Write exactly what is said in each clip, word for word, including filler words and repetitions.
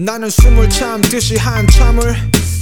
나는 숨을 참듯이 한참을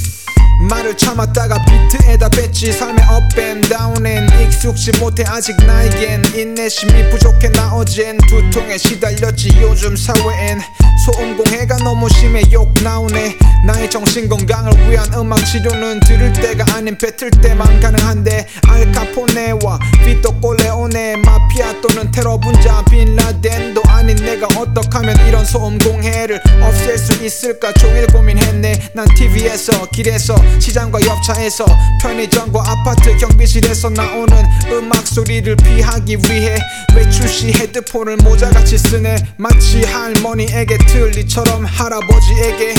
말을 참았다가 비트에다 뱉지. 삶의 up and down엔 익숙지 못해 아직 나에겐 인내심이 부족해. 나 어젠 두통에 시달렸지. 요즘 사회엔 소음공해가 너무 심해. 욕 나오네. 나의 정신건강을 위한 음악 치료는 들을 때가 아닌 뱉을 때만 가능한데, 알카포네와 비토 콜레오네, 마피아 또는 테러 분자 빈라덴도 아닌 내가 어떡하면 이런 소음공해를 없앨 수 있을까 종일 고민했네. 난 티비에서, 길에서, 시장과 옆차에서, 편의점과 아파트 경비실에서 나오는 음악 소리를 피하기 위해 외출 시 헤드폰을 모자같이 쓰네. 마치 할머니에게 틀니처럼 할아버지에게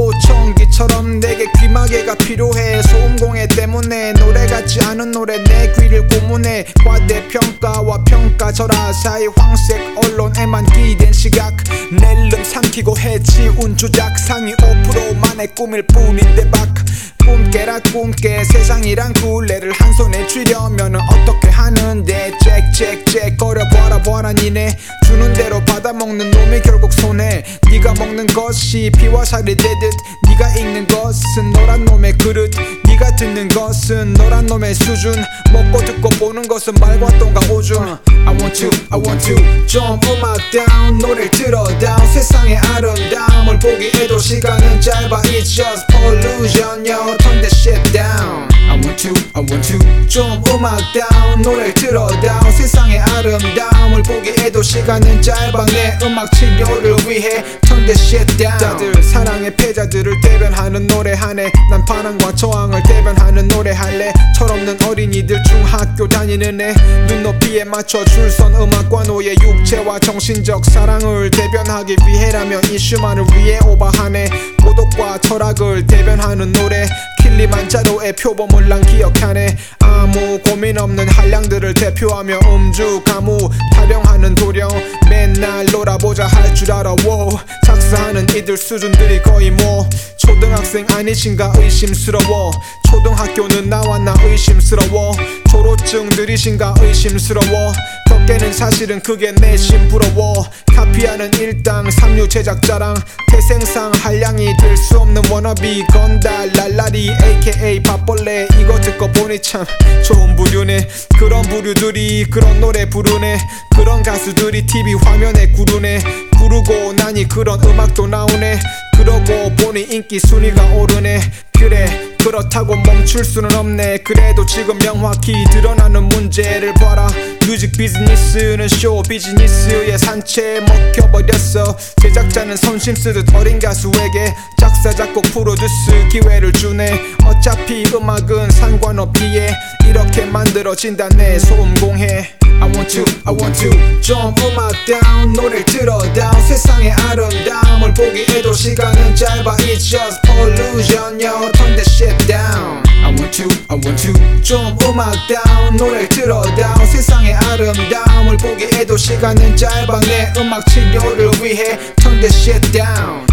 보청기처럼 내게 귀마개가 필요해. 소음공해 때문에 노래 같지 않은 노래 내 귀를 고문해. 과대평가와 평가절하 사이 황색 언론에만 기댄 시각, 낼름 삼키고 해치운 조작. 상위 오 퍼센트만의 꿈일 뿐인데 박 꿈깨라 꿈깨. 세상이란 굴레를 한 손에 쥐려면 어떻게 하는데. 잭잭잭 거려봐라 봐라. 니네 주는 대로 받아먹는 놈이 결국 손해. 네가 먹는 것이 피와 살이 되듯 네가 읽는 것은 너란 놈의 그릇. 네가 듣는 것은 너란 놈의 수준. 먹고 듣고 보는 것은 말과 똥과 오줌. I want to, I want to 좀 음악 down. 노래를 틀어 down. 세상의 아름다움을 보기에도 시간은 짧아. It's just pollution, yo. Turn that shit down. I want to, I want to 좀 음악 down. 노래를 틀어 down. 세상의 아름다움을 보기에도 시간은 짧아. 내 음악 치료를 위해 Turn that shit down. 다들 사랑의 패자들을 대변하는 노래하네. 난 반항과 저항을 대변하는 노래할래. 철없는 어린이들 중학교 다니는 애 눈높이에 맞춰 줄선 음악과 노예. 육체와 정신적 사랑을 대변하기 위해라면 이슈만을 위해 오버하네. 고독과 철학을 대변하는 노래. 킬리만자로의 표범을 난 기억하네. 아무 고민 없는 한량들을 대표하며 음주 가무 타령하는 도령. 맨날 놀아보자 할 줄 알아. wow. 작사하는 이들 수준들이 거의 뭐 초등학생 아니신가 의심스러워. 초등학교는 나와 나 의심스러워. 졸업증들이신가 의심스러워. 덕계는 사실은 그게 내심 부러워. 카피하는 일당 삼류 제작자랑 태생상 한량이 될 수 없는 워너비 건달 랄라리 에이케이 밥벌레. 이거 듣고 보니 참 좋은 부류네. 그런 부류들이 그런 노래 부르네. 그런 가수들이 티비 화면에 구르네. 부르고 나니 그런 음악도 나오네. 그러고 보니 인기 순위가 오르네. 그래 그렇다고 멈출 수는 없네. 그래도 지금 명확히 드러나는 문제를 봐라. 뮤직 비즈니스는 쇼 비즈니스의 산채에 먹혀버렸어. 제작자는 선심 쓰듯 어린 가수에게 작사 작곡 프로듀스 기회를 주네. 어차피 음악은 상관없기에 이렇게 만들어진다네. 소음공해. I want to, I want to 좀 음악 down. 노래를 틀어 down. 세상의 아름다움을 보기에도 시간은 짧아. It's just pollution, yo. Turn that shit down. I want to, I want to 좀 음악 down. 노래를 틀어 down. 세상의 아름다움을 보기에도 시간은 짧아. 내 음악 치료를 위해 Turn that shit down.